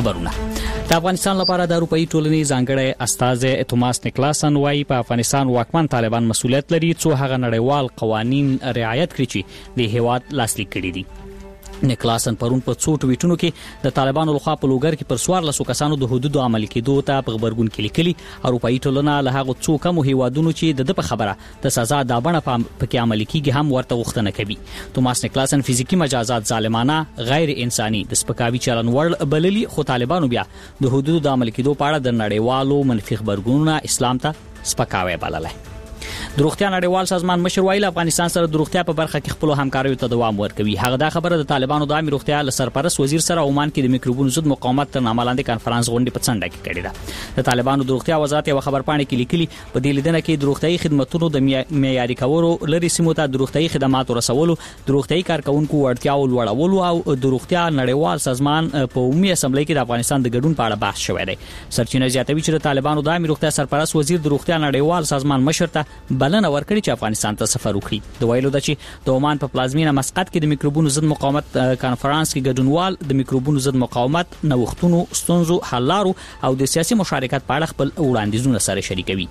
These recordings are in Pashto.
خبرونه. د افغانستان لپاره د اروپאי ټولنې ځانګړی استازی توماس نیکلاسن وايي په افغانستان واکمن طالبان مسؤلیت لري څو هغه نړیوال قوانین رعایت کړي چې د هیواد لاسلیک کړي دي. نیکلاسن پرون په څو ټویټونو کې د طالبانو لخوا په لوګر کې پر 14 کسانو د حدود عملي کېدو ته په خبرګون کې لیکلي اروپאי ټولنه له هغه څو کم هیوادونو چې د په خبره د سزا د بڼه په کې عملي کیږي هم ورته غوښتنه کوي. توماس نیکلاسن فزیکی مجازات ظالمانه غیر انساني د سپکاوي چلن وړ بللي خو طالبانو بیا د حدود د عملي کېدو په اړه د نړیوالو منفي خبرګونونه اسلام ته سپکاوی بللی. د روغتیا نړیوال سازمان مشر ویل افغانستان سره د روغتیا په برخه کې خپل همکاریو ته دوام ورکوي. هغه دا خبره د طالبانو د عامه روغتیا له سرپرست وزیر سره عمان کې د میکروبونو ضد مقاومت تر نامه لاندې کانفرنس غونډې په څنډه کې کړې ده. د طالبانو د روغتیا وزارت یو خبرپاڼه کې لیکلي په دې لیدنه کې د روغتیايي خدماتو د معیاري کولو لري سیمو ته د روغتیايي خدماتو رسولو د روغتیايي کارکونکو وړتیاو لوړولو او د روغتیا نړیوال سازمان په عمومي اسمبلی کې د افغانستان د ګډون په اړه بحث شوی دی. سرچینه زیاتوي چې د طالبانو د عامه روغتیا سرپرست وزیر د روغتیا نړیوال سازمان مشر ته بلنه ورکړي چې افغانستان ته سفر وکړي. د ویلو د چې د عمان په پلازمینه مسقط کې د میکروبونو ضد مقاومت کانفرنس کې ګډونوال د میکروبونو ضد مقاومت نوښتونو ستونزو حل لارو او د سیاسي مشارکت په اړه خپل وړاندیزونه سره شریکوي.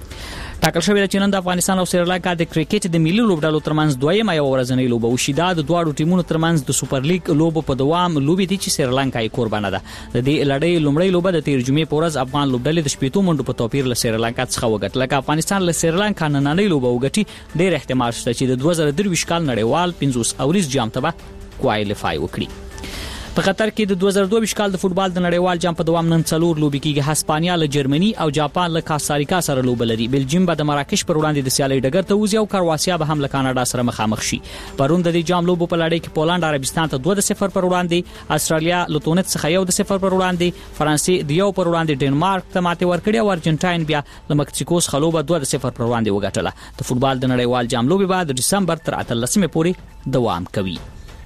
ټاکل شوی چې نن د افغانستان او سریلانکا د کرکټ د ملي لوبډلو ترمنځ دویمه یو ورځنۍ لوبه وشي. دا د دواړو ټیمونو ترمنځ د سوپر لیګ لوبو په دوام لوبې دي چې سریلانکا یې قربانه ده. د دې لړۍ لومړۍ لوبه د تیر جمعې په ورځ افغان لوبډلې د 15 منډو په توپیر له سریلانکا څخه وګټله. لکه افغانستان له سریلانکا نننۍ لوبه وګټي ډېر احتمال شته چې د 2023 کال نړیوال 50 اوریز جام ته کوالفای وکړي. په قطر کې د 2022 کال د فوتبال د نړیوال جام په دوام نن 4 لوبې کېږي. هسپانیا له جرمني او جاپان له کاستاریکا سره لوبه لري. بلجیم به د مراکش پر وړاندې د سیالۍ ډګر ته وځي او کرواسیا به هم له کاناډا سره مخامخ شي. پرون د دې جام لوبو په لړۍ کې پولند عربستان ته 2-0 پر وړاندې، استرالیا له تونس څخه 1-0 پر وړاندې، فرانسې د 1 پر وړاندې ډنمارک ته ماتې ورکړې او ارجنټاین بیا له مکسیکو څخه لوبه 2-0 پر وړاندې وګټله. د فوتبال د نړیوال جام لوبې به د دسمبر تر 18 پورې دوام کوي.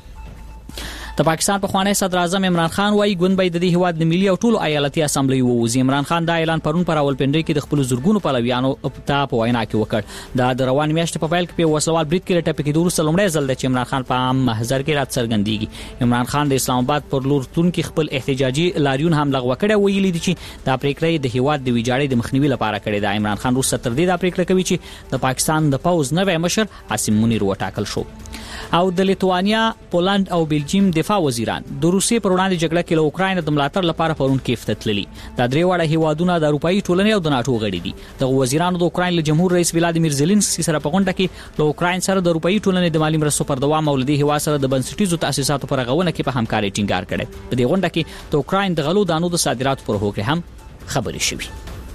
د پاکستان پخوانی صدر اعظم عمران خان وايي ګوند به د دې هیواد د ملي او ټولو ایالتي اسمبلی ووزي. عمران خان دا اعلان پرون پر راولپنډۍ کې د خپل زورګونو پلویانو ته په وینا کې وکړ. د روان میاشتې په پیل کې په وسلوال برید کې لټه پکې وروسته لومړی ځل چې عمران خان په عام محضر کې رات څرګندېږي. عمران خان د اسلام آباد پر لور تون کې خپل احتجاجي لاریون هم لغوه کړی، ویلي دي چې دا پریکړه د هیواد د ویجاړۍ د مخنیوي لپاره کړې ده. عمران خان وروسته تر دې دا پریکړه کوي چې د پاکستان د پوز نوی مشر عاصم منیر وټاکل شو. او د لیتوانیا، پولند او بلجیم دفاع وزیران د روسیې پر وړاندې جګړه کې له اوکراین د ملاتړ لپاره پرون کیف ته تللي. دا درې واړه هیوادونه د اروپאי ټولنې او د ناتو غړي دي. د وزیرانو د اوکراین له جمهور رئیس ولادیمیر زيلنسکي سره په غونډه کې له اوکراین سره د اروپאי ټولنې د مالی مرستو پر دوام او د هیواد سره د بنسټیزو تاسیساتو پر غوونه کې په همکاري ټینګار کړي. په دې غونډه کې د اوکراین د غلو دانو د صادراتو پر هوکړه هم خبرې شوې.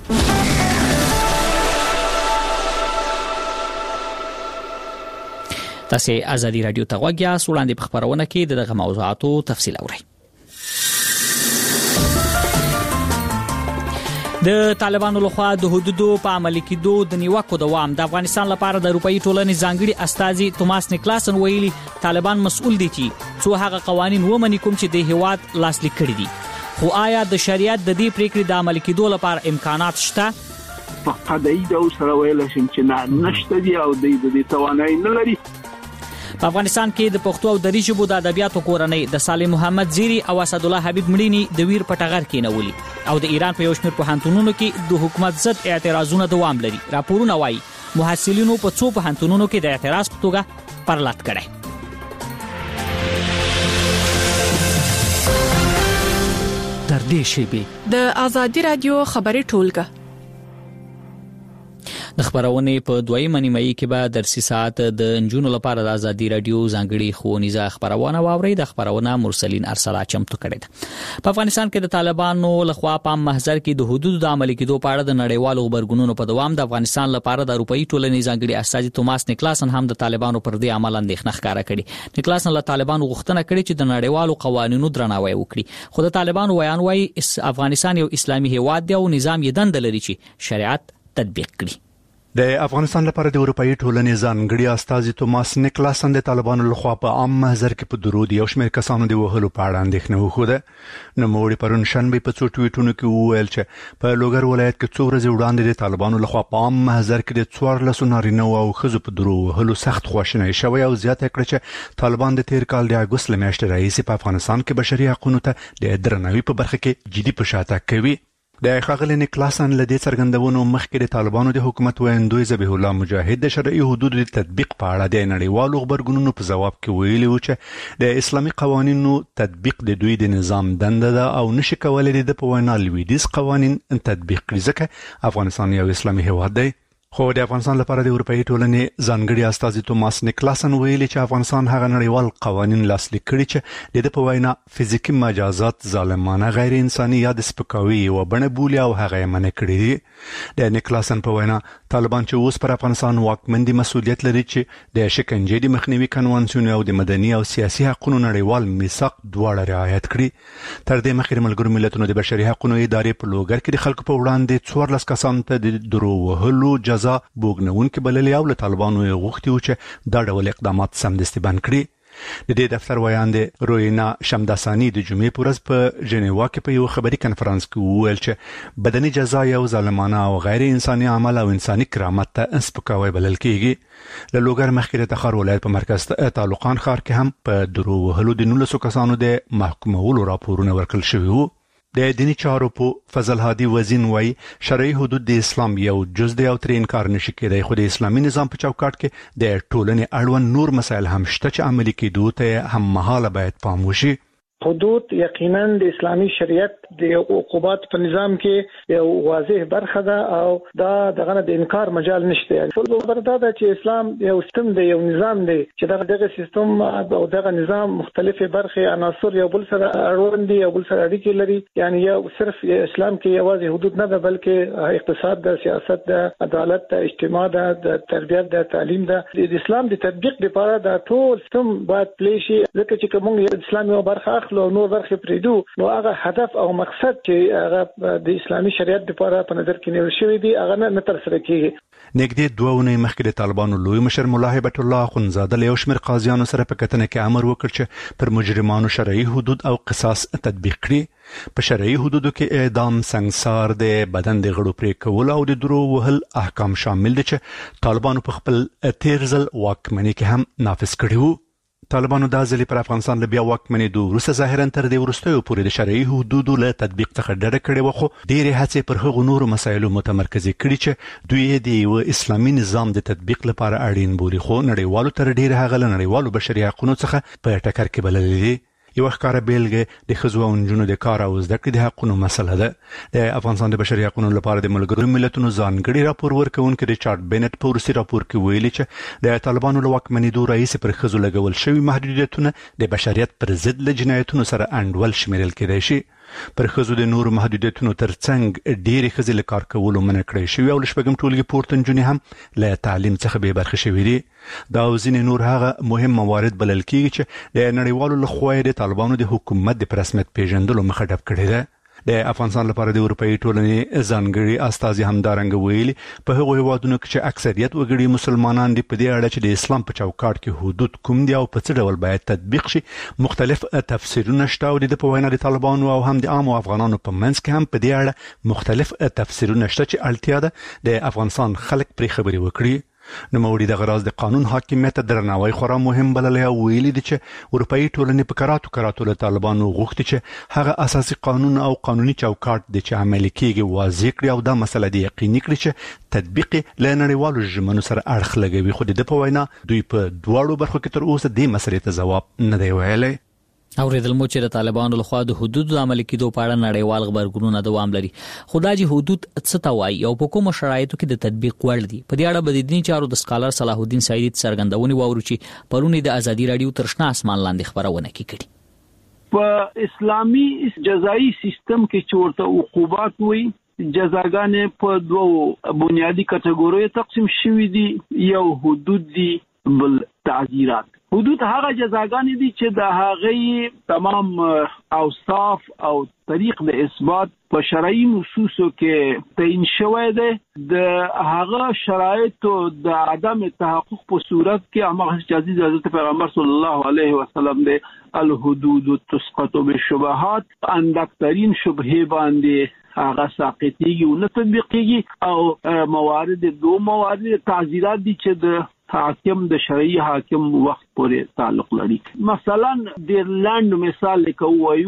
تاسو ازادي رادیو ته غوږ یاست. وړاندې په خبرونه کې دغه موضوعاتو تفصیل اورئ. د طالبانو لخوا د حدودو په عملي کېدو د نیوکو دوام د افغانستان لپاره د اروپאי ټولنې ځانګړي استازي توماس نیکلاسن ویلي طالبان مسؤل دي چې څو هغه قوانين ومني کوم چې د هیواد لاسلیک کړي دي. خو آیا د شریعت د دې پریکړې د عملي کېدو لپاره امکانات شته؟ په قضایي ډول سره ویل شم چې نشته دي او د دې توانایي نه لري. په افغانستان کې د پښتو او دری ژبو د ادبیاتو کورنۍ د سالم محمد زیری او اسد الله حبیب مړینی د ویر پټغر کې نولي او د ایران په یو شمېر پوهنتونونو کې د حکومت ضد اعتراضونه دوام لري. راپورونه وايي محصلینو په څو پوهنتونونو کې د اعتراض په توګه پرلط کړي. در دې شیبه د ازادي رادیو خبري ټولګه د خبرونې په دویمه نیمایي کې به درسي ساعت د انجونو لپاره د ازادي رادیو ځانګړي ښوونیزه خبرونه واوري. د خبرونه مرسلین ارسلا چمتو کړي ده. په افغانستان کې د طالبانو لخوا په محضر کې د حدودو د عملي کېدو په اړه د نړیوالو خبرګونونو په دوام د افغانستان لپاره د اروپאי ټولنې ځانګړي استازي توماس نیکلاسن هم د طالبانو پر دې عمل اندېښنه ښکاره کړې. نیکلاسن له طالبانو غوښتنه کړې چې د نړیوالو قوانینو درناوی وکړي. خو د طالبانو ویان وايي افغانستان یو اسلامي هیواد دی او نظام یې دنده لري چې شریعت تطبیق کړي. د افغانستان لپاره د اروپאי ټولنې ځانګړي استازي توماس نیکلاسن د طالبانو لخوا په عام محضر کې په درود یو شمېر کسانو د وهلو په اړه اندېښنه وښوده. نوموړي پرون شنبه په څو ټویټونو کې وویل چې په لوګر ولایت کې څو ورځې وړاندې د طالبانو لخوا په عام محضر کې د 14 نارینه او ښځو په درو وهلو سخت خواشینی شوی او زیاته کړه چې طالبان د تیر کال د اګوست له میاشتې راهیسې په افغانستان کې بشري حقوقو ته د درناوي په برخه کې جدي پشاته کوي. د ښاغلي نیکلاسن له دې څرګندونو مخکې د طالبانو د حکومت ویاندوی ذبیح الله مجاهد د شرعي حدودو د تطبیق په اړه د نړیوالو خبرګونونو په ځواب کې ویلي و چې د اسلامي قوانینو تطبیق د دوی د نظام دنده ده او نشي کولای د په وینا لویدیز قوانین تطبیق کړي ځکه افغانستان یو اسلامي هیواد دی. خو د افغانستان لپاره د اروپאי ټولنې ځانګړي استازي توماس نیکلاسن ویلي چې افغانستان هغه نړیوال قوانین لاسلیک کړي چې د په وینا فزیکی مجازات ظالمانه غیر انساني یا د سپکاوي او بڼه بولي او هغه یې منع کړي دي. د نیکلاسن په وینا طالبان چې اوس پر افغانستان واکمن دي مسؤلیت لري چې د شکنجې د مخنیوي کنوانسیون او د مدني او سیاسي حقوقو نړیوال میثاق دواړه رعایت کړي. تر دې مخکې د ملګرو ملتونو د بشري حقوقو ادارې په لوګر کې د خلکو په وړاندې 14 کسانو ته د درو وهلو جزا بوګنونکو بللي او له طالبانو غوښتي و چې دا ډول اقدامات سمدستي بند کړي. د دې دفتر ویاندې روینا شمداسانی د جمعې په ورځ په ژنیوا کې په یو خبري کنفرانس کې وویل چې بدني جزا یو ظالمانه او غیر انساني عمل او انساني کرامت ته سپکاوی بلل کېږي. له لوګر مخکې د تخار ولایت په مرکز تعلقان ښار کې هم په درو وهلو د 19 کسانو د محکومولو راپورونه ورکړل شوي وو. د دینی چارو په فضل هادي وزین وای شرعي حدود د اسلام یو جز دی او تر انکار نشي کېدای خو د اسلامي نظام په چوکاټ کې د ټولنې اړوند نور مسایل هم شته چې عملي کېدو ته هم مهاله باید پام وشي. حدود یقینا د اسلامي شریعت د عقوبات په نظام کې یو واضح برخه ده او دا دغه د انکار مجال نشته. ټول خبره ده چې اسلام یو سیستم دی یو نظام دی چې دغه سیستم او دغه نظام مختلفه برخه عناصر یو بل سره اړوند دي یو بل سره اړیکې لري. یعنی یو صرف اسلام کې یوازې حدود نه ده بلکې اقتصاد ده، سیاست ده، عدالت ده، اجتماع ده، د تربیت ده، تعلیم ده. د اسلام د تطبیق لپاره دا ټول سیستم باید پلیشي ځکه چې کوم اسلامي برخه او نور برخه پریدو نو هغه هدف او مقصد چې هغه د اسلامي شریعت لپاره په نظر کې نیول شوی دی هغه نه تر سره کیږي. نږدې 2 ونې مخکې د طالبانو لوی مشر مولا هیبت الله اخوندزاده له یو شمېر قاضیانو سره په کتنه کې امر وکړ چې پر مجرمانو شرعي حدود او قصاص تطبیق کړي. په شرعي حدودو کې اعدام، سنگسار، د بدن د غړو پرې کول او د درو وهل احکام شامل دي چې طالبانو په خپل تیر ځل واکمنۍ کې هم نافذ کړي وو. طالبانو دا ځلې پر افغانستان له بیا واکمنېدو وروسته ظاهرا تر دې وروستیو پورې د شرعي حدودو له تطبیق څخه ډډه کړې وه خو ډېرې هڅې پر هغو نورو مسایلو متمرکزې کړي چې دوی یې د یو اسلامي نظام د تطبیق لپاره اړین بولي خو نړیوالو تر ډېره هغه له نړیوالو بشري حقوقو څخه په ټکر کې بللې دي. یو ښکاره بیلګه د ښځو او نجونو د کار او زده کړې د حقوقو مسله ده. د افغانستان د بشري حقوقو لپاره د ملګرو ملتونو ځانګړي راپور ورکوونکي ریچارډ بینټ په وروستي راپور کې ویلي چې د طالبانو له واکمنېدو راهیسې پر ښځو لګول شوي محدودیتونه د بشریت پر ضد له جنایتونو سره انډول شمیرل کېدای شي. پر ښځو د نورو محدودیتونو ترڅنګ ډېرې ښځې له کار کولو منع کړای شوي او له شپږم ټولګي پورته نجونې هم له تعلیم څخه بې برخې شوي دي. دا او ځینې نور هغه مهم موارد بلل کېږي چې د نړیوالو لخوا د طالبانو د حکومت د رسمیت پیژندلو مخه ډب کړې ده. د افغانستان لپاره د اروپאי ټولنې ځانګړي استازي همدارنګه ویلي په هغو هیوادونو کې چې اکثریت وګړي مسلمانان دي په دې اړه چې د اسلام په چوکاټ کې حدود کوم دي او په څه ډول باید تطبیق شي مختلف تفسیرونه شته او د په وینا د طالبانو او هم د عامو افغانانو په منځ کې هم په دې اړه مختلف تفسیرونه شته چې اړتیا ده د افغانستان خلک پرې خبرې وکړي. نوموړي د غراز د قانون حاکمیت درناوی خورا مهم بللی او ویلي دي چې اروپאי ټولنې په کراتو له طالبانو غوښتي چې هغه اساسي قانون او قانوني چوکاټ د چې عملي کېږي واضح کړي او دا مسله د یقیني کړي چې تطبیق له نړیوالو ژمنو سره اړخ لګوي خو د په وینا دوی په دواړو برخو کې تر اوسه دې مسلې ته ځواب نه دی ویلی. اوریدل مو چې د طالبانو لخوا د حدودو عملي کېدو په اړه نړیوال خبرګونونه دوام لري خو دا چې حدود څه ته وایي او په کومو شرایطو کې د تطبیق وړ دي په دې اړه به د دیني چارو د سکالر صلاح الدین سعیدی څرګندونې واورو چې پرون د ازادي رادیو تر شنه اسمان لاندې خبرونه کړي. په اسلامي جزایي سیستم کې چې ورته عقوبات وي جزاګانې په دوه بنیادی کټګوریو تقسیم شوي دي. یو حدود دي بل تعزیرات. حدود هغه جزاګانې دي چې د هغه تمام اوصاف او طریق د اثبات په شرعي نصوصو کې تعین شوی دی. د هغه شرایط د عدم تحقق په صورت کې هغه چې حضرت پیغمبر صلی الله علیه وسلم د الحدود تسقط بالشبهات اندکترین شبهه باندې هغه ساقطيږي او نه تطبیقيږي او موارد تعزیرات دي چې د حاکم د شرعي حاکم وخت پورې تعلق لري. مثلا د لاند مثال لکوایو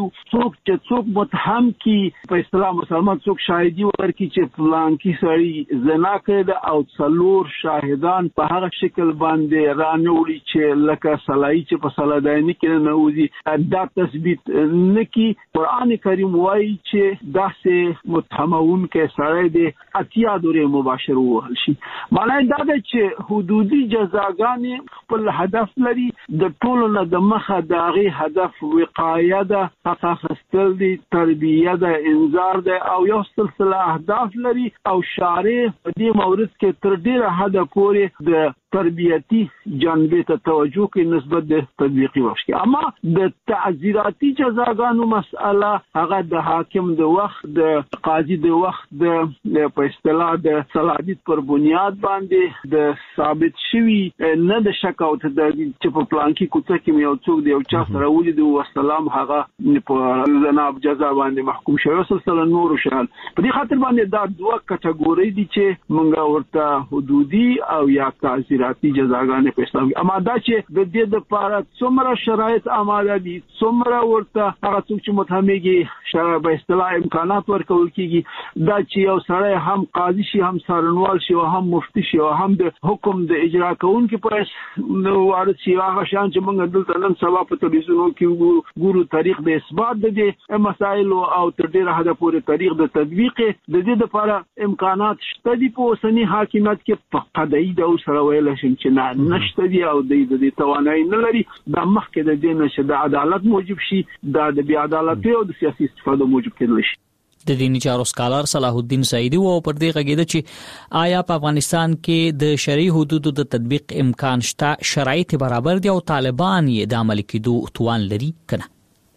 څوک متهم کی په اصطلاح مسلمان څوک شاهدی ورکړي چې فلان کی سړی زنا کړی او څلور شاهدان په هغه شکل باندې رانوړي چې لکه صلاحي چې په صلادایني کې نوځي دا تثبیت نکي. قران کریم وایي چې داسې متهمون کې سړی د اتیا دورې مباشر وهل شي. معنی دا ده چې حدودي جزاګانې خپل هدف لري، د ټولو نه د مخه د هغه هدف وقایه ده، تخصص دي، تربیه ده، انذار ده او یو سلسله اهداف لري او شارع په دې مورد کې تر ډیره حد پورې د تربیتی جانبه ته توجه کوي نسبت د تطبیقي وشي. اما د تعزیراتی جزاګانو مسأله هغه د حاکم د وخت، د قاضي د وخت، د په اصطلاح د صلاحیت پر بنیاد باندې د ثابت شوی نه د شک او تدابیر چې په پلان کې کوڅه کې یو څوک دی او چا سره ولید او السلام هغه په جناب جزا باندې محکوم شوی سلسله نور شان. په دې خاطر باندې دا دوه کټګوري دي چې موږ ورته حدودي او یا تعزیراتی جزاګانې په اسلام کې. اما دا چې د دې لپاره څومره شرایط آماده دي، څومره ورته هغه څوک چې متهمېږي شرع به اصطلاح امکانات ورکول کیږي، دا چې یو سړی هم قاضي شي، هم څارنوال شي، او هم مفتي شي، او هم د حکم د اجرا کوونکي په وارد شي، هغه شان چې موږ دلته نن سبا په تلویزیونونو کې ګورو تاریخ د اثبات د دې مسائل او تر ډیره حد پورې تاریخ د تطبیق د دې لپاره امکانات شته دي په اوسنی حاکمیت کې. په قضایي ډول سره ویل شي چې نشته دي او د دې توانایي نه لري. دا مخکې د دې نشه د عدالت موجب شي، دا د بی عدالتۍ او د سیاسي استفاده موجب کېدل شي. د دینی چارو سکالر صلاح الدین سعیدی و پر دې غږیده چې آیا په افغانستان کې د شرعي حدودو د تطبیق امکان شته، شرایط برابر دي او طالبان یې د عملي کېدو توان لري کنه.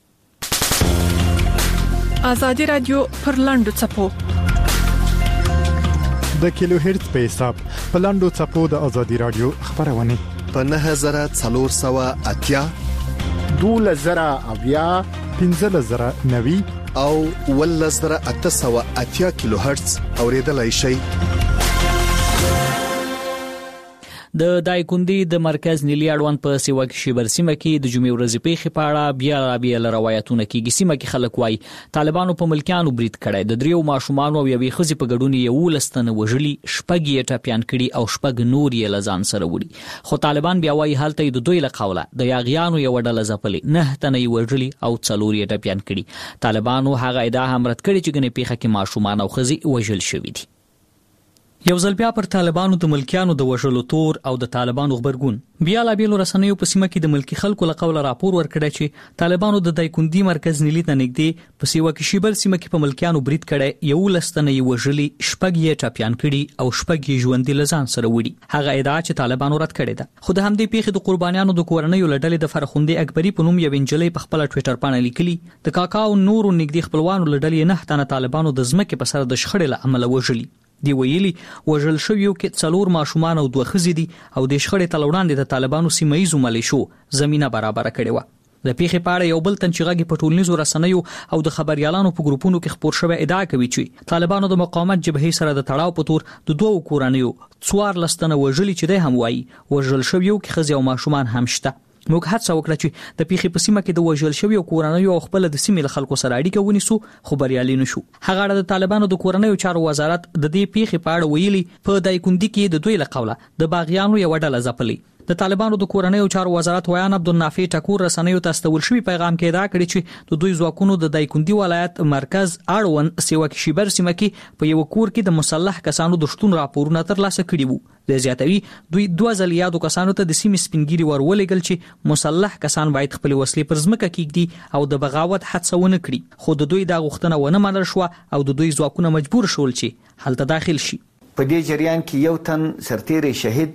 آزادی رادیو پر لاندو چپو د کیلو هرتز په حساب په لاندو چپو د آزادی رادیو خبرونه په 9480 2000 1590 او 1880 کیلو هرتز اوریدلای شي. د دایکندي د مرکز نیلی اړوند په سیوا کې شیبر سیمه کې د جمعې ورځې پیښې پاړه بیا روایتونه کېږي. سیمه کې خلک وایي طالبانو په ملکیانو برید کړی، د دریو ماشومانو او یوې ښځې په ګډون یې 11 تنه وژلي، شپږ یې ټپیان کړي او شپږ نور یې له ځان سره وړي. خو طالبان بیا وایي هلته د دوی له قوله د یاغیانو یو ډله ځپلې، 9 تنه یې وژلي او 4 یې ټپیان کړي. طالبانو هغه ادعا هم رد کړې چې ګنې پیښه کې ماشومان او ښځې وژل شوي دي. یو ځل بیا پر طالبانو د ملکیانو د وژلو تور او د طالبانو خبرګون بیا لا بیلو رسنیو په سیمه کې د ملکی خلکو له قوله راپور ورکړی چې طالبانو د دایکندي مرکز نیلی ته نږدې په سیوا کې شیبر سیمه کې په ملکیانو برید کړی، 11 تنه یې وژلي، شپږ یې ټپیان کړي او شپږ یې ژوندي له ځان سره وړي. هغه ادعا چې طالبانو رد کړې ده. خو د همدې پیښې د قربانیانو د کورنیو له ډلې د فرخوندې اکبري په نوم یو انجلۍ په خپل ټوئیټر باندې لیکلي د کاکاو نورو نږدې خپلوانو له ډلې 9 تنه طالبانو د ځمکې په سر د شخړې له امله وژلي. دی ویلي وژل شویو کې 4 ماشومان او 2 ښځې دي او د شخړې تل وړاندې د طالبانو سیمایي ملیشو زمينه برابر کړې و. د پیښې په اړه یو بل تن چې غږی په ټولنیزو رسنیو او د خبريالانو په ګروپونو کې خبر شوی ادعا کوي چې طالبانو د مقاومت جبهې سره د تړاو په تور د 2 کورنیو 14 تنه وژلي چې د هم وایي وژل شویو کې ښځې او ماشومان هم شته. موږ هڅه وکړه چې د پیښې په سیمه کې د وژل شویو کورنیو او خپل د سیمې له خلکو سره اړیکه ونیسو، خو بریالي نشو. هغه د طالبانو د کورنیو چارو وزارت د دې پیښې په اړه ویلي په دایکندي کې د دوی له قوله د باغیانو یو ډله ځپلې. د طالبانو د کورنیو چارو وزارت ویان عبدالنافع ټکور رسنیو ته استول شوی پیغام کې ادعا کړی چې د دوی ځواکونو د دایکندي ولایت مرکز اړوند سیوا کې شیبر سیمه کې په یو کور کې د مسلح کسانو د شتون راپورونه ترلاسه کړي وو. د زیاتوي دوی 2 ځلیادو کسانو ته د سیمې سپینګيري ورولېګل چې مسلح کسان باید خپل وسلې پر ځمکه کېږدي او د بغاوت حادثه ونه کړي، خو د دوی دا غوښتنه ونه منل شو او د دوی ځواکونه مجبور شول چې هلته داخل شي. په دې جریان کې یو تن سرتیری شهید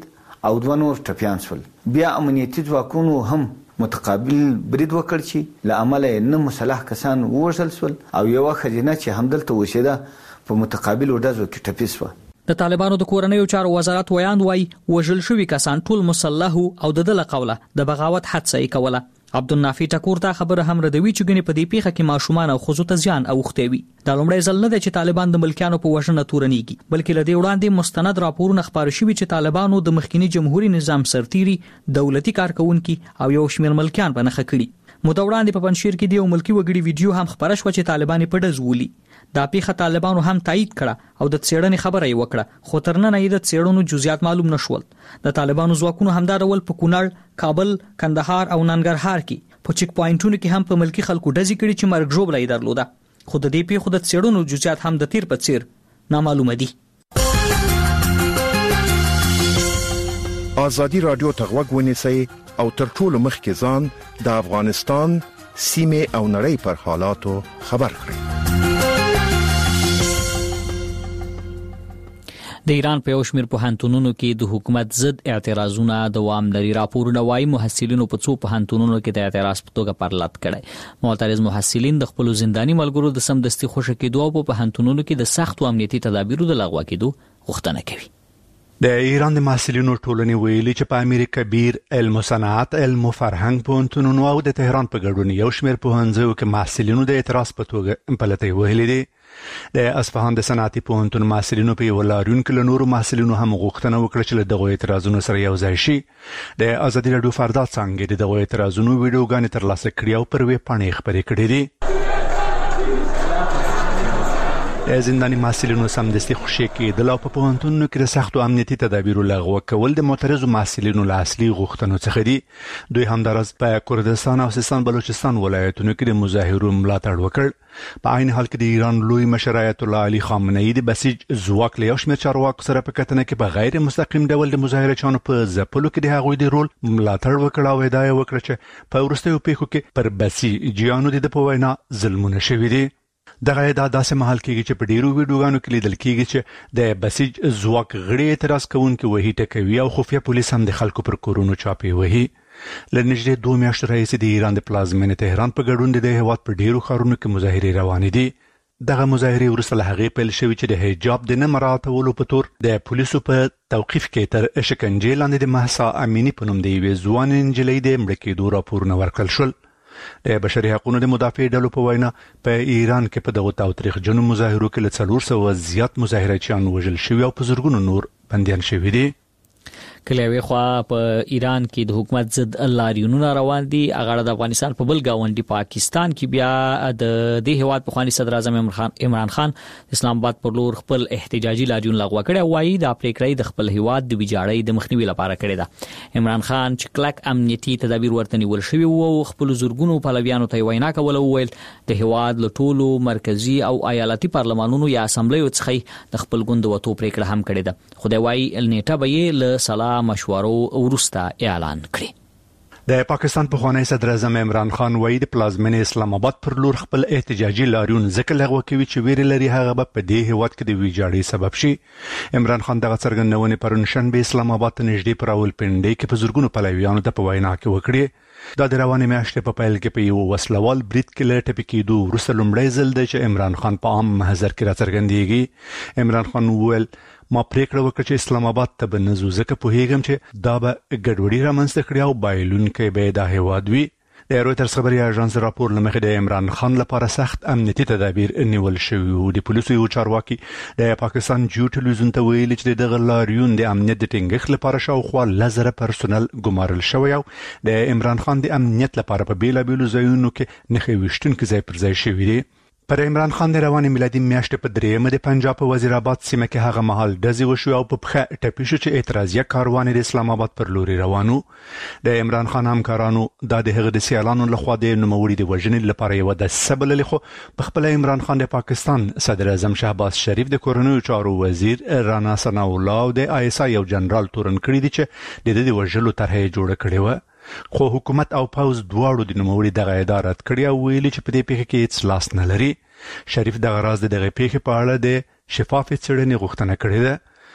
او 2 نور ټپيان شول. بیا امنیتي ځواکونو هم متقابل برید وکړ چې لامل نه مسلح کسان وژل شول او یو خزینه چې همدلته وسیده په متقابل ډزو کې ټپي شو. د طالبانو د کورنیو چارو وزارت ویاند وای وژل شوی کسان ټول مسلح او د دله قوله د بغاوت حادثه کوله. عبدالنافی ټکور ته خبره هم ردوي چې ګنې په دې پیښه کې ماشومان او ښځو ته زیان اوښتی وي. دا لومړی ځل نه دی چې طالبان د ملکیانو په وژنه تورنېږي، بلکې له دې وړاندې مستند راپورونه خپاره شوي چې طالبانو د مخکینی جمهوریت نظام سرتیري، دولتي کارکونکي او یو شمېر ملکیان په نښه کړي. موده وړاندې په پنځشیر کې د یو ملکی وګړي ویډیو هم خپاره شو چې طالبان په ډز ولي. دا پیښه طالبانو هم تایید کړه او د څېړنې خبره یې وکړه، خو تر نن یې د څېړنو جزئیات معلوم نشول. د طالبانو ځواکونو همدا ډول په کونړ، کابل، کندهار او ننګرهار کې په چیک پوینټونو کې هم په ملکی خلکو ډزې کړي چې مرګ ژوبله یې درلوده. خو د دې پیښو د څېړنو جزئیات هم د تیر په څیر نامعلومه دي. ازادي رادیو ته غوږ ونیسئ او تر ټولو مخکې ځان د افغانستان سیمه او نړۍ پر حالاتو خبر کړئ. د ایران په یو شمېر پوهنتونونو کې د حکومت ضد اعتراضونه دوام لري. راپورونه وايي محصلینو په څو پوهنتونونو کې د اعتراض په توګه پرلط کړي. معترض محصلین د خپل زنداني ملګرو د سمدستي خوشی کېدو او په پوهنتونونو کې د سختو امنیتي تدابیرو د لغوه کېدو غوښتنه کوي. د ایران د محصلینو ټولنې ویلي چې په امیر کبیر، علم و صنعت، علم و فرهنګ پوهنتونونو او د تهران په ګډون یو شمېر پوهنځیو کې محصلینو د اعتراض په توګه پلتې وهلې دي. د اصفهان د صنعتي پوهنتون محصلینو په یو لاریون کې له نورو محصلینو هم غوښتنه وکړه چې له دغو اعتراضونو سره یو ځای شي. د ازادي راډیو فردا څنګه دغو اعتراضونو ویډیوګانې ترلاسه کړې او پر ویب پاڼې خپرې کړې دي. زنداني محصلینو سمدستي خوشی کېدل او په پوهنتونونو کې د سختو امنیتي تدابیرو لغوه کول د معترضو محصلینو له اصلي غوښتنو څخه دي. دوی همدارس په کردستان او سیستان بلوچستان ولایتونو کې د مظاهرو ملاتړ وکړ. په عین حال کې د ایران لوی مشر آیت الله علي خامنه‌ای د بسیج ځواک له یو شمېر چارواکو سره په کتنه کې په غیر مستقیم ډول د مظاهرچیانو په ځپلو کې د هغوی د رول ملاتړ وکړ او ادعا یې وکړه چې په وروستیو پیښو کې پر بسیجیانو د په وینا ظلمونه شوي دي. دغه ادعا داسې مهال کېږي چې په ډیرو ویډیوګانو کې لیدل کېږي چې د بسیج ځواک غړي اعتراض کوونکي وهي ټکوي او خفیه پولیس هم د خلکو پر کورونو چاپې وهي. له نږدې 2 میاشتو راهیسې د ایران د پلازمینې تهران په ګډون د هیواد په ډیرو ښارونو کې مظاهرې روانې دي. دغه مظاهرې وروسته له هغې پیل شوي چې د حجاب د نه مراعاتولو په تور د پولیسو په توقیف کې تر شکنجې لاندې د مهسا امینی په نوم د یوې ځوانې نجلۍ د مړه کېدو راپورونه ورکړل شول. د بشري حقوقو د مدافع ډلو په وینا په ایران کې په دغه تاوتریخجنو مظاهرو کې له 400 زیات مظاهرچیان وژل شوي او په زرګونو نور بندیان شوي دي. کله خو په ایران کې د حکومت ضد لاریونونه روان دي. هغه د افغانستان په بل گاونډي پاکستان کې بیا د دې هیواد په خواني صدر اعظم عمران خان اسلام آباد پر لور خپل احتجاجي لاریون لغوه کړی. وایي د پریکړې د خپل هیواد د ویجاړۍ د مخنیوي لپاره کړی ده. عمران خان چې کلک امنیتي تدابیر ورته نیول شوي وو او خپل زورګونو پلویانو ته وینا کوله، وویل د هیواد له ټولو مرکزی او ایالتي پارلمانونو یا اسمبلیو څخه د خپل ګوند وټو پریکړه هم کړې ده. خو د وایي النیټه به یې له سلا مشورو ورسته اعلان کړي. د پاکستان پخوانی صدر اعظم عمران خان وایي د پلازمینې اسلام آباد پر لور خپل احتجاجي لاریون ځکه لغوه کوي چې ویره لري هغه به په دې هیواد کې د ویجاړۍ سبب شي. عمران خان دغه څرګندونې پرون شنبه اسلام آباد ته نږدې پر راولپنډۍ کې په زرګونو پلویانو ته په وینا کې وکړې. دا د روانې میاشتې په پیل کې په یو وسلوال برید کې له ټپي کېدو وروسته لومړی ځل دی چې عمران خان په عام محضر کې راڅرګندېږي. عمران خان وویل ما پریکړه وکړه چې اسلام آباد ته به نه ځو ځکه پوهیږم چې دا به ګډوډي رامنځته کړي او بایلونکی به دا هیواد وي. د رویټرز خبري اژانس راپور لمخې د عمران خان لپاره سخت امنیتي تدابیر نیول شوي وو. د پولیسو یو چارواکي د پاکستان جیو ټلویزیون ته ویلي چې دغه لاریون د امنیت د ټینګښت لپاره شاوخوا 1000 پرسونل ګمارل شوی او د عمران خان د امنیت لپاره په بیلابیلو ځایونو کې نښې ویشتونکي ځای پر ځای شوي دي. پر عمران خان د روانې میلادي میاشتې په 3 د پنجاب په وزیر آباد سیمه کې هغه مهال ډزې وشوې او په پخه ټپي شو چې اعتراضیه کاروان د اسلام آباد پر لوري روانو. د عمران خان همکارانو د هغه د سیالانو لخوا د نوموړي د وژنې لپاره یو د سبل له خو په خپل عمران خان د پاکستان صدر اعظم شهباز شریف د کورنیو چارو وزیر رانا ثنا الله او د آیسا یو جنرال تورن کړی دي چې د دې وژلو طرحه جوړه کړې و. خو حکومت او پوز دواړو د نوموړي دغه ادارات کړی او ویلي چې په دې پیښه کې هیڅ لاس نه لري. شریف دغه راز د دغه پیښې په اړه د شفاف څېړنې غوښتنه کړې ده.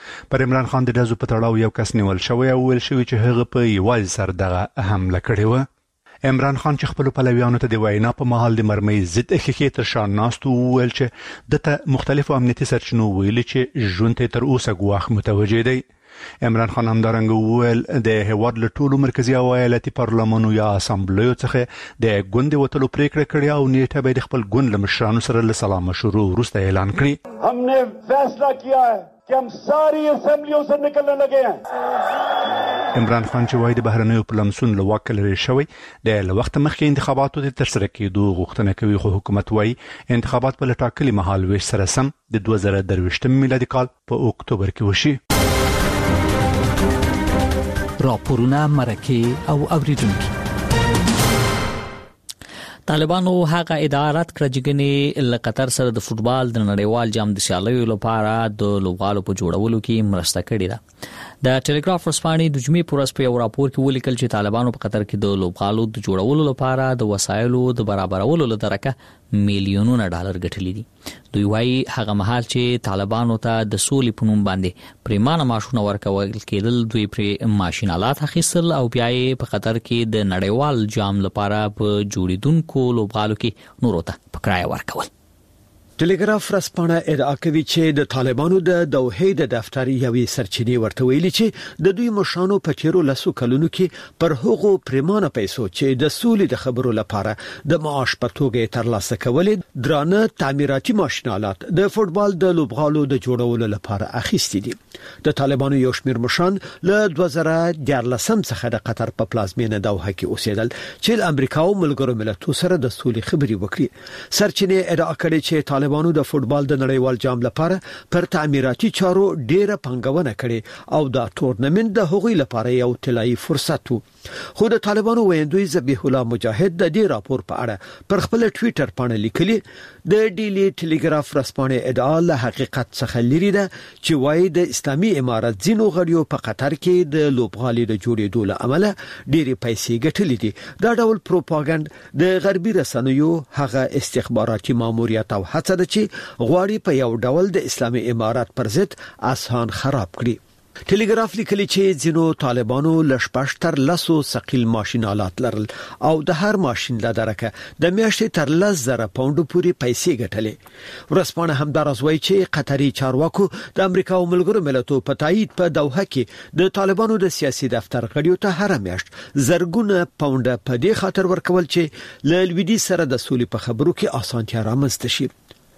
پر عمران خان د ډزو په تړاو یو کس نیول شوی او ویل شوی چې هغه په یوازې سر دغه حمله کړې و. عمران خان چې خپل پلویانو ته د وینا په مهال د مرمۍ ضد ښیښې تر شا ناست وویل چې دته مختلفو امنیتي سرچینو ویلي چې ژوند ته تر اوسه ګواښ متوجه دی. عمران خان همدارنګه وویل د هیواد له ټولو مرکزي او ایالتي پارلمانونو یا اسامبلیو څخه د ګوند وتلو پریکړه کړې او نیټه به د خپل ګوند له مشرانو سره له سلا مشورو وروسته اعلان کړي. हमने फैसला किया है कि हम सारी असेंबलियों से निकलने लगे हैं. عمران خان چې وایي د بهرنیو پلمسون له واک لري شوی د وخت مخکې انتخاباتو د ترسره کېدو غوښتنه کوي، خو حکومت وایي انتخابات په ټاکلي مهال ویش سره سم د 2023 میلادي کال په اکتوبر کې وشي. راپورونه مرکه او اوریدونکو. طالبانو هغه ادارات کړجګنې له قطر سره د فوتبال د نړیوال جام د سیالیو لپاره د لوبغالو په جوړولو کې مرسته کړې ده. د ټلګراف ورځپاڼې د جمعې په ورځ په یو راپور کې ولیکل چې طالبانو په قطر کې د لوبغالو د جوړولو لپاره د وسایلو د برابرولو لپاره میلیونونه ډالر ګټلي دي. دوی وايي هغه مهال چې طالبانو ته د سولې په نوم باندې پریمانه ماشونه ورکول کېدل، دوی پر ماشینالات اخیستل او بیا یې په قطر کې د نړیوال جام لپاره په جوړیدونکو لوبغالو کې نورو ته په کرایه ورکول. ټلګراف ورځپاڼه ادعا کوي چې د طالبانو د دوحې د دفتر یوې سرچینې ورته ویلي چې د دوی مشرانو په تیرو لسو کلونو کې پر هغو پریمانه پیسو چې د سولې د خبرو لپاره د معاش په توګه ترلاسه کولې درانه تعمیراتي ماشینالات د فوتبال د لوبغالو د جوړولو لپاره اخیستي دي. د طالبانو یو شمېر مشران له 2014 څخه د قطر په پلازمینه دوحه کې اوسېدل چې د امریکا او ملګرو ملتونو سره د سولې خبري وکړي. سرچینې ادعا کړې چې طالبانو د فوتبال د نړیوال جام لپاره پر تعمیراتي چارو ډیره پنګونه کړې او دا ټورنمنت د هغوی لپاره یو طلایی فرصت وو. خو د طالبانو ویندوی ذبیح الله مجاهد د دې راپور په اړه پر خپل ټوئیټر باندې لیکلي د ډیلی ټلګراف ورځپاڼې ادعا له حقیقت څخه لري ده چې وايي د اسلامي امارات ځینو غړیو په قطر کې د لوبغالي د جوړېدو له امله ډېری پیسې ګټلې دي. دا ډول پروپاګاندا د غربي رسنیو هغه استخباراتي ماموریت او هڅه ده چې غواړي په یو ډول د اسلامي امارات پر ضد اسان خراب کړي. ټلګراف لیکلی چې ځینو طالبانو لشپش تر لاسو ثقيل ماشینالات لرل او د هر ماشین له درکه د میاشتې تر 10,000 پاونډ پورې پیسې ګټلې. ورځپاڼه همدارس وایي چې قطري چارواکو د امریکا او ملګرو ملتونو په تایید په دوحه کې د طالبانو د سیاسي دفتر غړیو ته هر میاشت زرګونه پاونډ په دې خاطر ورکول چې له لویدي سره د سولې په خبرو کې اسانتیا رامنځته شي.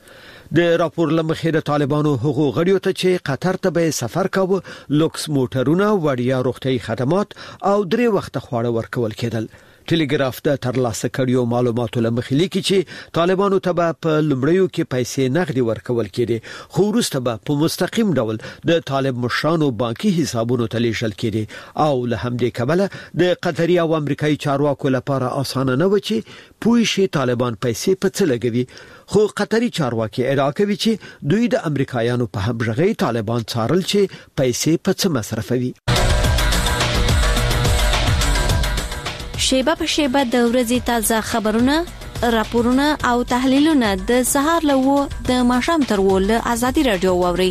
د راپور لمخې د طالبانو هغو غړیو ته چې قطر ته به سفر کاوه لوکس موټرونه، وړیا روغتي خدمات او 3 وخته خواړه ورکول کېدل. ټلګراف د ترلاسه کړیو معلوماتو لمخې لیکي چې طالبانو ته په لومړیو کې پیسې نغدي ورکول کېدي، خو وروسته به په مستقیم ډول د طالب مشرانو بانکي حسابونو ته لیږل کېدي او له همدې کبله د قطري او امریکایي چارواکو لپاره اسانه نه و چې پوه شي طالبان پیسې په څه لګوي. خو قطري چارواکي ادعا کوي چې دوی د امریکایانو په همغږي طالبان څارل چې پیسې په څه مصرفوي. شیبه په شیبه د ورځې تازه خبرونه، راپورونه او تحلیلونه د سهار له د ماښام تر ول آزادي رادیو ووري.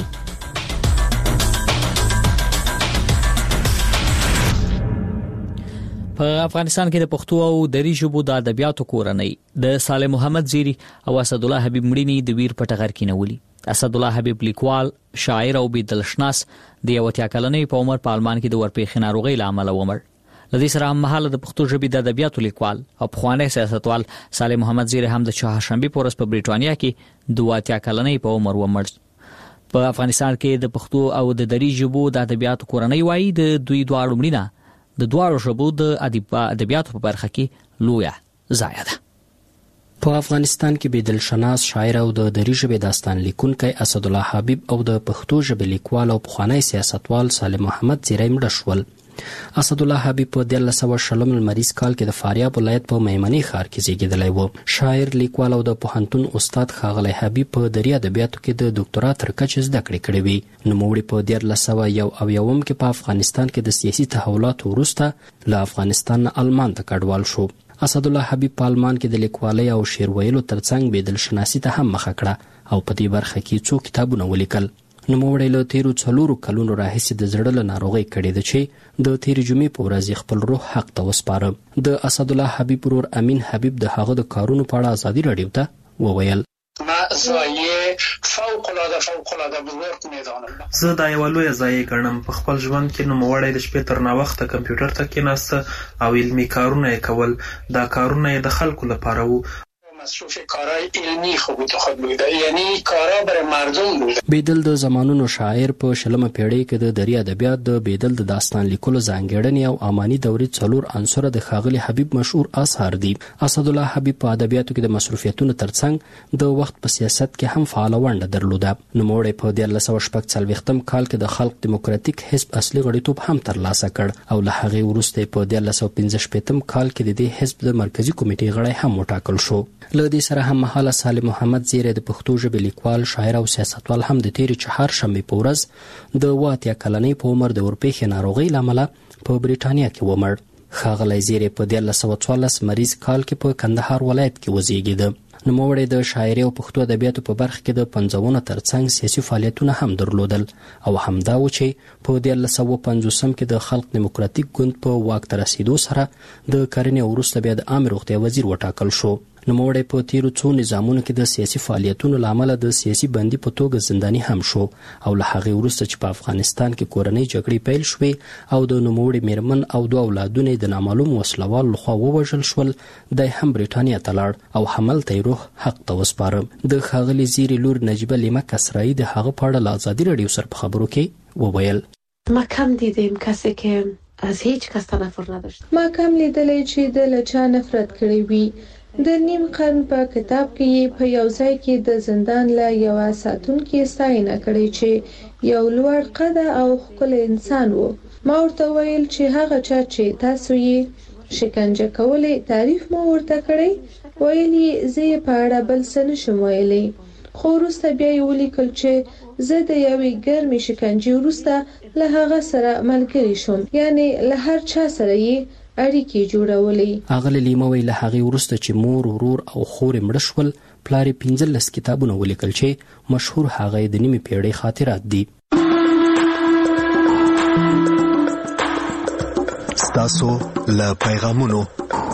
په افغانستان کې د پښتو او دری ژبو د ادبیاتو کورنۍ د صالح محمد زیری او اسد الله حبیب مړینی د ویر په ټغر کې نولي. اسد الله حبیب لیکوال، شاعر او بدلشناس د یو اتیا کلنې په عمر په آلمان کې د ورپېښې ناروغۍ له امله ومړ. لدې سره هم مهاله د پښتو ژبې د ادبیاتو لیکوال او پخوانی سیاستوال صالح محمد زیری هم د چهارشنبه په ورځ په بریټانیا کې د اتیا کلنې په عمر ومړ. په افغانستان کې د پښتو او د دری ژبو د ادبیاتو کورنۍ وايي د دوی دواړو مړینه د دوړو ژبو د ادبیاتو په برخه کې لویه ضایعه ده. په افغانستان کې بدلشناس، شاعر او د دری ژبې داستان لیکونکی اسد الله حبیب او د پښتو ژبې لیکوال او پخوانی سیاستوال صالح محمد زیری مړه شول. اسد الله حبیب په 1940 لمریز کال کې د فاریاب ولایت په میمنې ښار کې زیږیدلی و. شاعر، لیکوال او د پوهنتون استاد ښاغلی حبیب په دري ادبیاتو کې د ډاکټرا تر کچې زده کړې کړې وې. نوموړي په 1991 کې په افغانستان کې د سیاسي تحولاتو وروسته له افغانستان نه آلمان ته کډوال شو. اسد الله حبیب په آلمان کې د لیکوالۍ او شعر ویلو ترڅنګ بدلشناسي ته هم مخه کړه او په دې برخه کې څو کتابونه ولیکل. نوموړی له تیرو 4 کلونو راهیسې د زړه له ناروغۍ کړې ده چې د تیرې جمعې په ورځ خپل روح حق ته وسپاره. د اسدالله حبیب ورور امین حبیب د هغه د کارونو په اړه ازادي راډیو ته وویل: زه دا یو لوی ځای ګڼم. په خپل ژوند کې نوموړی د شپې تر ناوخته کمپیوټر ته کېناسته او علمي کارونه یې کول. دا کارونه یې د خلکو لپاره وو. مصروف کارهای علمی خود بوده، یعنی کارا برای مردم بوده. بیدل د زمانونو شاعر په شلمه پیړۍ کې د دري ادبیات د بیدل د داستان لیکلو ځانګړنې او اماني دورې 4 عنصره د ښاغلي حبیب مشهور اثار دي. اسدالله حبیب په ادبیاتو کې د مصروفیتونو ترڅنګ د وخت په سیاست کې هم فعاله ونډه درلوده. نوموړی په 1946 کال کې د خلق دیموکراتیک حزب اصلي غړیتوب هم ترلاسه کړ او له هغې وروسته په 1915 کال کې د دې حزب د مرکزی کمیټې غړی هم وټاکل شو. له دې سره هم مهاله سالم محمد زیری د پښتو ژبې لیکوال، شاعر او سیاستوال هم د تیرې چهارشنبې په ورځ د 80 کلنۍ په عمر د ورپېښې ناروغۍ له امله په بریټانیا کې ومړ. ښاغلی زیری په 1914 مریض کال کې په کندهار ولایت کې وزیږېده. نوموړی د شاعري او پښتو ادبیاتو په برخه کې د 50 ترڅنګ سیاسي فعالیتونه هم درلودل او همدا و چې په 1950 کې د خلق دیموکراتیک ګوند په واک ته رسیدو سره د کرنې وروسته بیا د عامه روغتیا وزیر وټاکل شو. نوموړی په تیرو 2 نظامونو کې د سیاسي فعالیتونو له امله د سیاسي بندي په توګه زنداني هم شو او له هغې وروسته چې په افغانستان کې کورنۍ جګړې پیل شوې او د نوموړي میرمن او 2 اولادونه د نامعلوم وسلوالو لخوا ووژل شول، دی هم بریټانیا ته لاړ او هملته یې روح حق ته وسپاره. د ښاغلي زیري لور نجیبه لیمه کسرایي د هغه په اړه له ازادي راډیو سره په خبرو کې وویل: ما کم دیدیم کسی که از هیچ کس تنفر نداشت. ما کم لیدلی چې د لچا نفرت کړی وي. د نیم قرن په کتاب کې په یو ځای کې د زندان له یوه ساتونکي ستاینه کړې چې یو لوړ قده او ښکلی انسان و. ما ورته ویل چې هغه چا چې تاسو یې شکنجه کولې تعریف مو ورته کړی، ویل یې زه یې په اړه بل څه نشم ویلی، خو وروسته بیا یې ولیکل چې زه د یوې ګرمې شکنجې وروسته له هغه سره ملګری شوم، یعنی له هر چا سره یې اړیکې جوړولې. اغلی لیمه وی له هغې وروسته چې مور، ورور او خور یې مړه شول، پلار یې 15 کتابونه ولیکل چې مشهور هغه د نیمې پیړۍ خاطرات دي. ستاسو له پیغامونو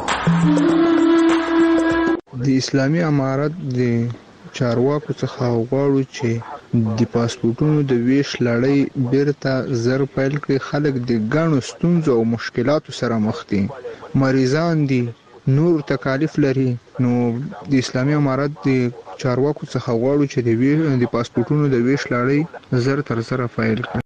د اسلامي امارت د چارواکو څخه غواړو چې د پاسپورتونو د ویش لړۍ بیرته زر پیل کړي. خلک د ګڼو ستونزو او مشکلاتو سره مخ دي، مریضان دي، نور تکالیف لري. نو د اسلامي امارت د چارواکو څخه غواړو چې د پاسپورتونو د ویش لړۍ زر تر زره پیل کړي.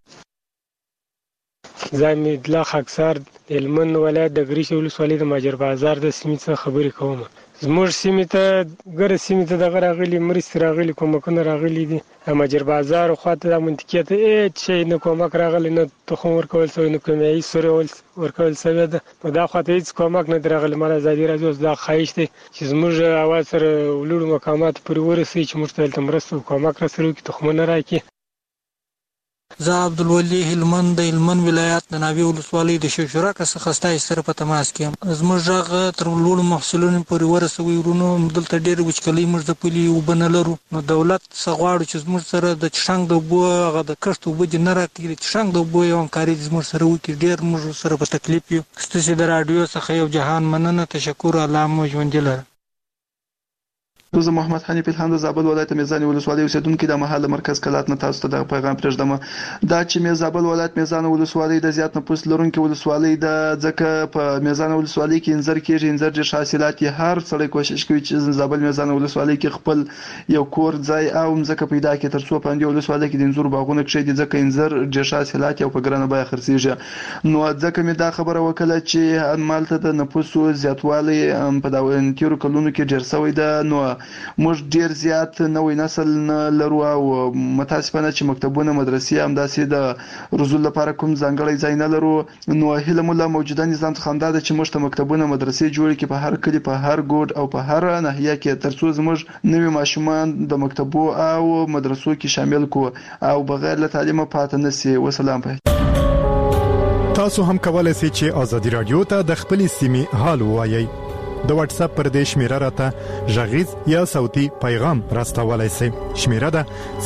زه اطلاق اکثر هلمند ولایت د ګریش ولسوالۍ د ماجر بازار د سیمې څخه خبرې کوم. زموږ سیمې ته ګره سیمې ته دغه راغلي مرستې راغلي، کومکونه راغلي دي. ماجر بازار خواته د منطقې ته هېڅ شی نه کومک راغلی، نه تخم ورکول شوی، نه کیمیايي سرې ورکول شوی ده. په دا خواته هېڅ کومک نه دی راغلی. مال ازادي راډیو دا خواهش دی چې زموږ اواز سره لوړو مقاماتو پورې ورسوي چې موږ ته دلته مرسته او کومک راسره وکړي، تخمونه راکړي. زه عبدالولي هلمند د هلمند ولایت د ناوې ولسوالۍ د شیشورک څخه ستاسو سره په تماس کې یم. زموږ غږ تر لوړو محصلونو پورې ورسوي. ورونو دلته ډېرې وچکالۍ موږ د پولي اوبه نه لرو، نو دولت څخه غواړو چې زموږ سره د چشنګ د اوبو هغه د کښت اوبه دې نه راکړي، د چشنګ د اوبو یو همکاري دې زموږ سره وکړي. ډېر موږ سره په تکلیف یو. ستاسو د راډیو څخه یو جهان مننه، تشکر، الله مو ژوندي لره. زه محمد حنیف الهام د زابل ولایت میزان ولسوالۍ اوسیدونکو د محل مرکز کلات نه تاسو ته د پیغام پرېږدم. دا چې زابل ولایت میزان ولسوالۍ د زیات نفوس لرونکي ولسوالۍ د ځکه په میزان ولسوالۍ کې انځر کېږي، انځر ډېر حاصلات یې. هر سړی کوشش کوي چې زابل میزان ولسوالۍ کې خپل یو کور ځای او ځکه پیدا کړي ترڅو په دې ولسوالۍ کې د انځر باغونه کښې دي، ځکه انځر ډېر حاصلات او په ګرانه بیه خرڅېږي. نو ځکه مې دا خبره وکړه چې مالته د نفوسو زیاتوالی په تیرو کلونو کې ډېر شوی ده. نو موږ ډیر زیات نوې نسل نه لرو او متاسفانه چې مکتبونه مدرسې همداسې د روزلو لپاره کوم ځانګړی ځای نه لرو. نو هیله مو له موجوده نظام څخه همدا ده چې موږ ته مکتبونه مدرسې جوړ کړي په هر کلي، په هر ګوټ او په هر ناحیه کې، ترڅو زموږ نوي ماشومان د مکتبو او مدرسو کې شامل کړو او بغیر له تعلیمه پاتې نشي. وسلام. تاسو هم کولای شئ چې ازادي رادیو ته د خپلې سیمې حال ووایئ. د واتس اپ پر دې شمیره راته ژغیز یا صوتي پیغام راستولای شئ. شمیره ده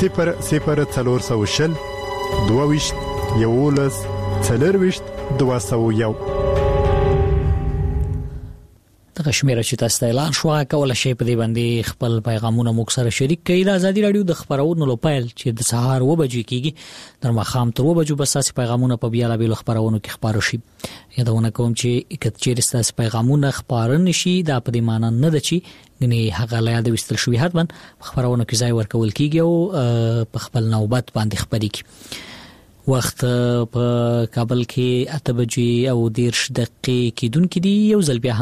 00420 22 11 40 201. دغه شمیره چې تاسو ته اعلان شو کولای شئ په دې باندې خپل پیغامونه موږ سره شریک کړئ. د ازادي رادیو د خبرونو لوپایل چې د سهار 2 بجې کېږي تر ماښام 2 بجو بس تاسو پیغامونه په بیا لا بیل خبرونو کې خبرو شي. یادونه کوم چې کچېر تاسو پیغامونه خبرن شي دا په دې معنی نه ده چې غني هغه لا د وستل شوی حتمن خبرونه کې ځای ورکول کیږي او په خپل نوبت باندې خبري کی. وخت په کابل کې 8 بجې او 10 دقیقې کېدونکې دی. یو ځل بیا